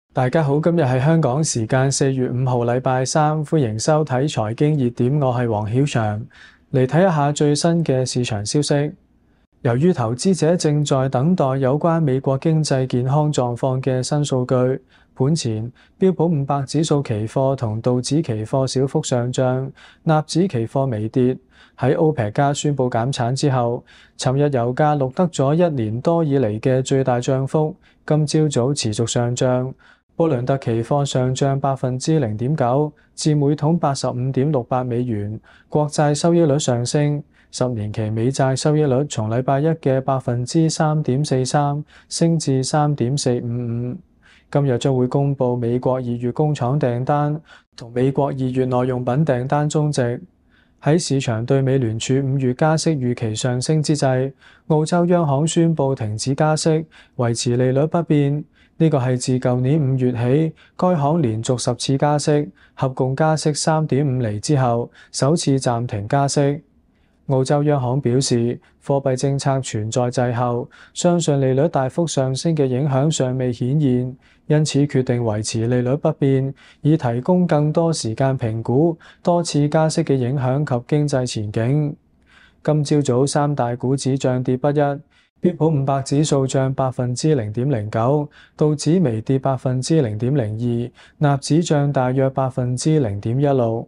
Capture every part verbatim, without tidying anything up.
大家好，今日係香港時間四月五號禮拜三，歡迎收睇財經熱點，我係黃曉翔，嚟睇一下最新嘅市場消息。由於投資者正在等待有關美國經濟健康狀況嘅新數據，盤前標普五百指數期貨同道指期貨小幅上漲，納指期貨微跌。喺 OPEC 加宣布減產之後，尋日油價錄得咗一年多以嚟嘅最大漲幅，今朝早持續上漲。布倫特期貨上漲百分之零點九，至每桶八十五點六八美元。國債收益率上升，十年期美債收益率從禮拜一嘅百分之三點四三升至三點四五五。今日將會公布美國二月工廠訂單同美國二月耐用品訂單終值。喺市場對美聯儲五月加息預期上升之際，澳洲央行宣布停止加息，維持利率不變。呢個係自舊年五月起，該行連續十次加息，合共加息三點五厘之後，首次暫停加息。澳洲央行表示，貨幣政策存在滯後，相信利率大幅上升嘅影響尚未顯現，因此決定維持利率不變，以提供更多時間評估多次加息嘅影響及經濟前景。今朝早三大股指漲跌不一。標普五百指數漲百分之零點零九，道指微跌百分之零點零二，納指漲大約百分之零點一六。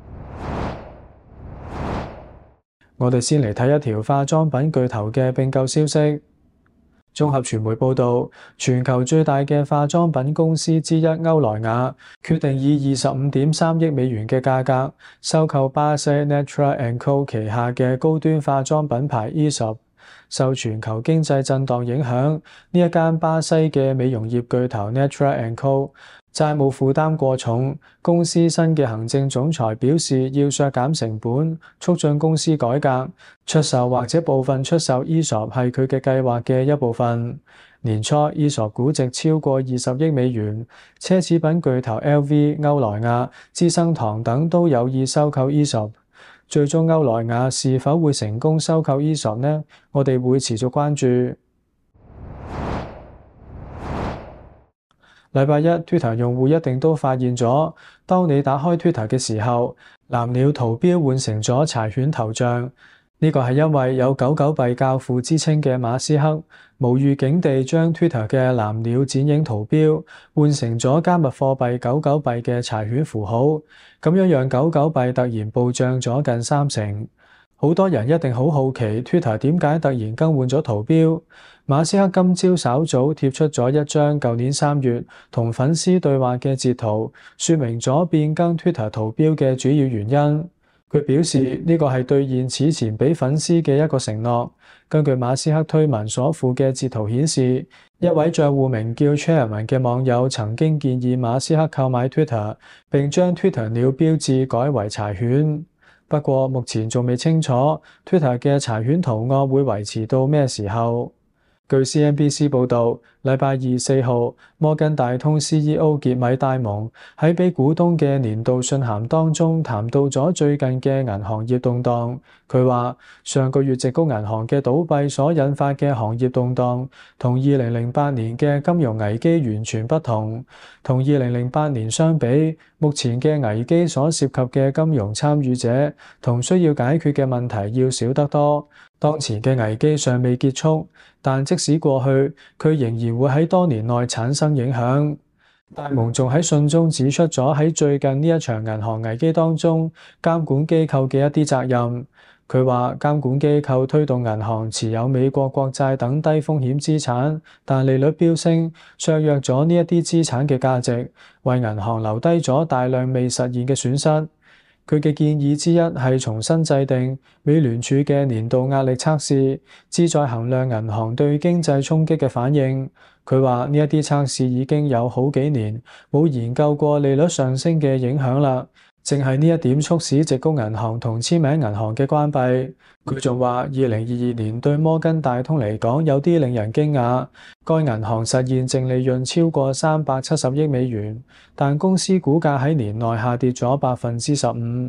我哋先嚟睇一條化妝品巨頭嘅併購消息。綜合傳媒報道，全球最大嘅化妝品公司之一歐萊雅決定以二十五點三億美元嘅價格收購巴西 Natura and Co 旗下嘅高端化妝品牌 Aesop。受全球經濟震盪影響，呢一間巴西嘅美容業巨頭 Natura and Co 債務負擔過重，公司新嘅行政總裁表示要削減成本，促進公司改革，出售或者部分出售 Aesop 係佢嘅計劃嘅一部分。年初 Aesop 估值超過二十億美元，奢侈品巨頭 L V、歐萊雅、資生堂等都有意收購 Aesop。最終歐萊雅是否會成功收購 Aesop 呢？我哋會持續關注。禮拜一 Twitter 用戶一定都發現咗，當你打開 Twitter 嘅時候，藍鳥圖標換成咗柴犬頭像。呢個係因為有狗狗幣教父之稱嘅馬斯克無預警地將 Twitter 嘅藍鳥剪影圖標換成咗加密貨幣狗狗幣嘅柴犬符號，咁樣讓狗狗幣突然暴漲咗近三成。好多人一定好好奇 Twitter 點解突然更換咗圖標。馬斯克今朝稍早貼出咗一張舊年三月同粉絲對話嘅截圖，說明咗變更 Twitter 圖標嘅主要原因。佢表示呢個係兌現此前俾粉絲嘅一個承諾。根據馬斯克推文所附嘅截圖顯示，一位賬戶名叫 Chairman 嘅網友曾經建議馬斯克購買 Twitter， 並將 Twitter 鳥標誌改為柴犬。不過目前仲未清楚 Twitter 嘅柴犬圖案會維持到咩時候。據 C N B C 報導，禮拜二四號，摩根大通 C E O 傑米戴蒙喺俾股東嘅年度信函當中談到咗最近嘅銀行業動盪。佢話：上個月矽谷銀行嘅倒閉所引發嘅行業動盪，同二零零八年嘅金融危機完全不同。同二零零八年相比，目前嘅危機所涉及嘅金融參與者同需要解決嘅問題要少得多。當前嘅危機尚未結束，但即使過去，佢仍然會喺多年內產生影響。戴蒙仲喺信中指出咗喺最近呢一場銀行危機當中，監管機構嘅一啲責任。佢話監管機構推動銀行持有美國國債等低風險資產，但利率飆升，削弱咗呢一啲資產嘅價值，為銀行留低咗大量未實現嘅損失。佢嘅建議之一係重新制定美聯儲嘅年度壓力測試，旨在衡量銀行對經濟衝擊嘅反應。佢話呢一啲測試已經有好幾年冇研究過利率上升嘅影響啦，正係呢一點促使矽谷銀行同簽名銀行嘅關閉。佢仲話二零二二年對摩根大通嚟講有啲令人驚訝，該銀行實現淨利潤超過三百七十億美元，但公司股價喺年內下跌咗百分之十五。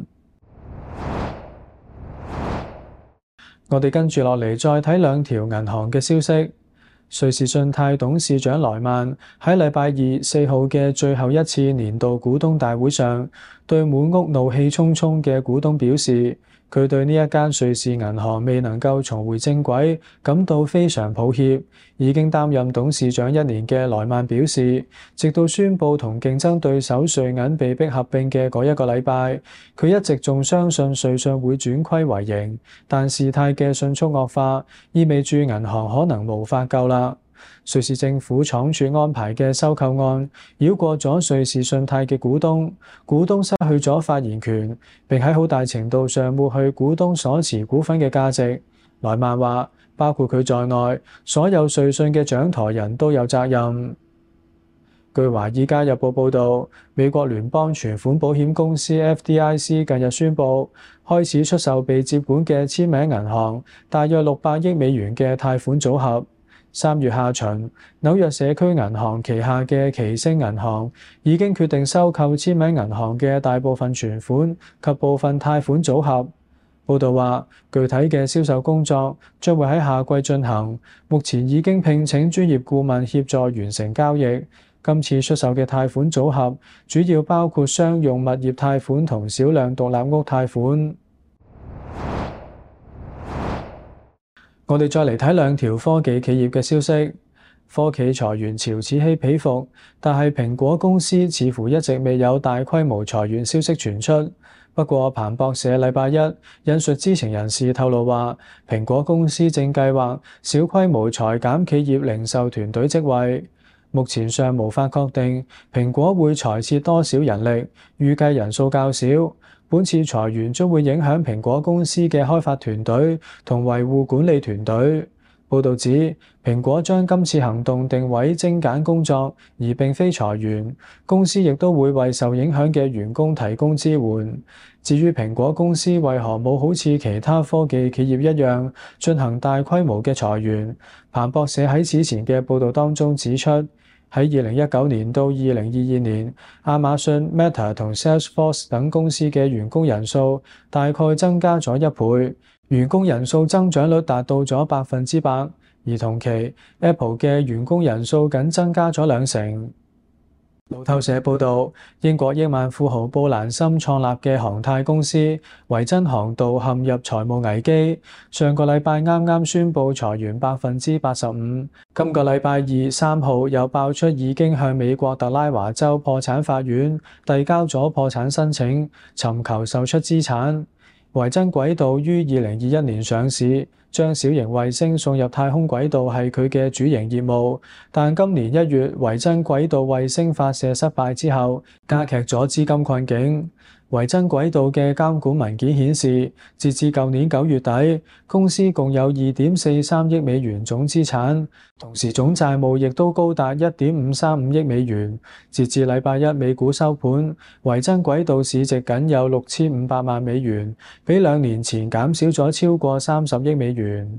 我哋跟住落嚟再睇兩條銀行嘅消息。 瑞士信貸董事長萊曼喺禮拜二四號嘅最後一次年度股東大會上，對滿屋怒氣沖沖嘅股東表示，佢對呢一間瑞士銀行未能夠重回正軌感到非常抱歉。已經擔任董事長一年嘅萊曼表示，直到宣布同競爭對手瑞銀被迫合併嘅嗰一個禮拜，佢一直仲相信瑞信會轉虧為盈，但事態嘅迅速惡化意味住銀行可能無法救啦。瑞士政府倉促安排嘅收購案繞過咗瑞士信貸嘅股東，股東失去咗發言權，並喺好大程度上抹去股東所持股份嘅價值。萊曼話，包括佢在內，所有瑞信嘅掌舵人都有責任。據《華爾街日報》報導，美國聯邦存款保險公司 F D I C 近日宣布開始出售被接管嘅簽名銀行大約六百億美元嘅貸款組合。三月下旬，紐約社區銀行旗下嘅奇星銀行已經決定收購簽名銀行嘅大部分存款及部分貸款組合。報導話，具體嘅銷售工作將會喺夏季進行，目前已經聘請專業顧問協助完成交易。今次出售嘅貸款組合主要包括商用物業貸款同少量獨立屋貸款。我哋再嚟睇兩條科技企業嘅消息。科技裁員潮此起彼伏，但係蘋果公司似乎一直未有大規模裁員消息傳出。不過彭博社禮拜一引述知情人士透露話，蘋果公司正計劃小規模裁減企業零售團隊職位。目前尚無法確定蘋果會裁撤多少人力，預計人數較少。本次裁員將會影響蘋果公司嘅開發團隊同維護管理團隊。報導指，蘋果將今次行動定位精簡工作，而並非裁員。公司亦都會為受影響嘅員工提供支援。至於蘋果公司為何冇好似其他科技企業一樣進行大規模嘅裁員，彭博社喺此前嘅報導當中指出，喺二零一九年到二零二二年，亞馬遜、Meta 同 Salesforce 等公司嘅員工人數大概增加咗一倍，員工人數增長率達到咗百分之百，而同期 Apple 嘅員工人數僅增加咗兩成。路透社報導，英國億萬富豪布蘭森創立嘅航太公司維珍航道陷入財務危機，上個禮拜啱啱宣布裁員百分之八十五。今個禮拜二三號又爆出已經向美國特拉華州破產法院遞交咗破產申請，尋求售出資產。維珍軌道於二零二一年上市，將小型衛星送入太空軌道係佢嘅主營業務，但今年一月維珍軌道衛星發射失敗之後，加劇咗資金困境。維珍軌道嘅監管文件顯示，截至舊年九月底，公司共有二點四三億美元總資產，同時總債務亦都高達一點五三五億美元。截至禮拜一美股收盤，維珍軌道市值僅有六千五百萬美元，比兩年前減少咗超過三十億美元。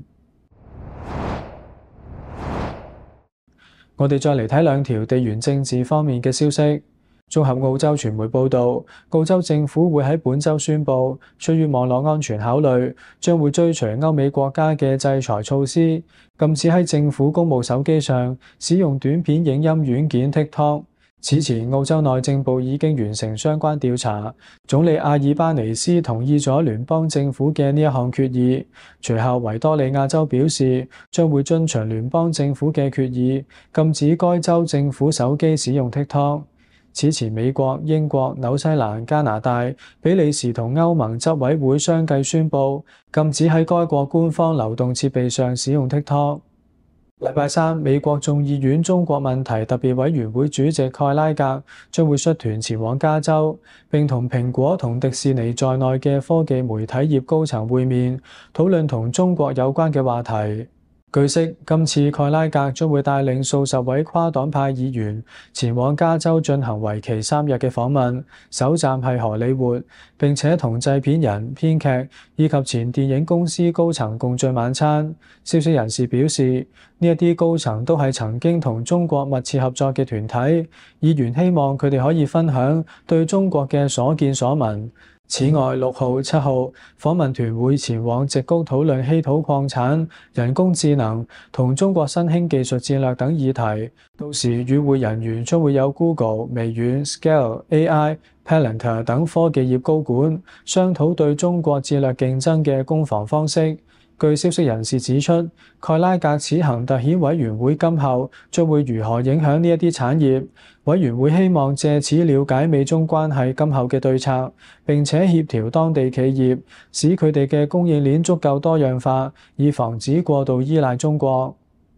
我哋再嚟睇兩條地緣政治方面嘅消息。綜合澳洲傳媒報導，澳洲政府會喺本週宣布，出於網絡安全考慮，將會追隨歐美國家嘅制裁措施，禁止喺政府公務手機上使用短片影音軟件 TikTok。此前，澳洲內政部已經完成相關調查，總理阿爾巴尼斯同意咗聯邦政府嘅呢一項決議。隨後，維多利亞州表示將會遵循聯邦政府嘅決議，禁止該州政府手機使用 TikTok。此前，美國、英國、紐西蘭、加拿大、比利時同歐盟執委會相繼宣布禁止喺該國官方流動設備上使用 TikTok。禮拜三，美國眾議院中國問題特別委員會主席蓋拉格將會率團前往加州，並同蘋果同迪士尼在內嘅科技媒體業高層會面，討論同中國有關嘅話題。據悉，今次蓋拉格將會帶領數十位跨黨派議員前往加州進行為期三日嘅訪問，首站係荷里活，並且同製片人、編劇以及前電影公司高層共進晚餐。消息人士表示，呢一啲高層都係曾經同中國密切合作嘅團體，議員希望佢哋可以分享對中國嘅所見所聞。 此外，六號、七號訪問團會前往矽谷討論稀土礦產、人工智能同中國新興技術戰略等議題。到時與會人員將會有 Google、微軟、Scale A I、Palantir 等科技業高管，商討對中國戰略競爭嘅攻防方式。據消息人士指出，蓋拉格此行突顯委員會今後將會如何影響呢一啲產業。委員會希望借此了解美中關係今後嘅對策，並且協調當地企業，使佢哋嘅供應鏈足夠多樣化，以防止過度依賴中國。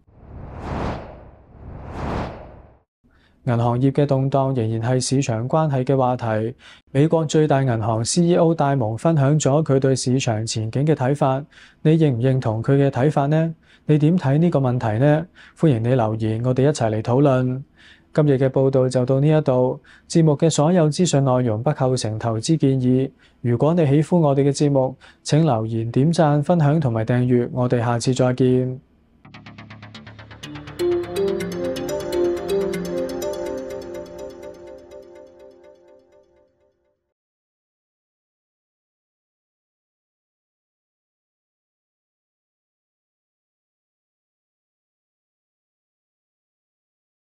銀行業嘅動盪仍然係市場關係嘅話題。美國最大銀行 C E O 戴蒙分享咗佢對市場前景嘅睇法，你認唔認同佢嘅睇法呢？你點睇呢個問題呢？歡迎你留言，我哋一齊嚟討論。今日嘅報道就到呢一度，節目嘅所有資訊內容不構成投資建議。如果你喜歡我哋嘅節目，請留言、點讚、分享同埋訂閱，我哋下次再見。